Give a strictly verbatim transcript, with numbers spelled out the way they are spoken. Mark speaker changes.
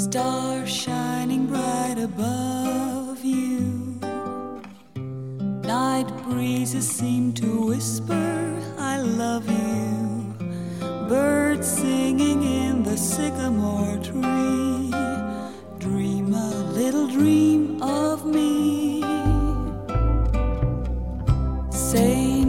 Speaker 1: Star shining bright above you. Night breezes seem to whisper, I love you. Birds singing in the sycamore tree. Dream a little dream of me. Say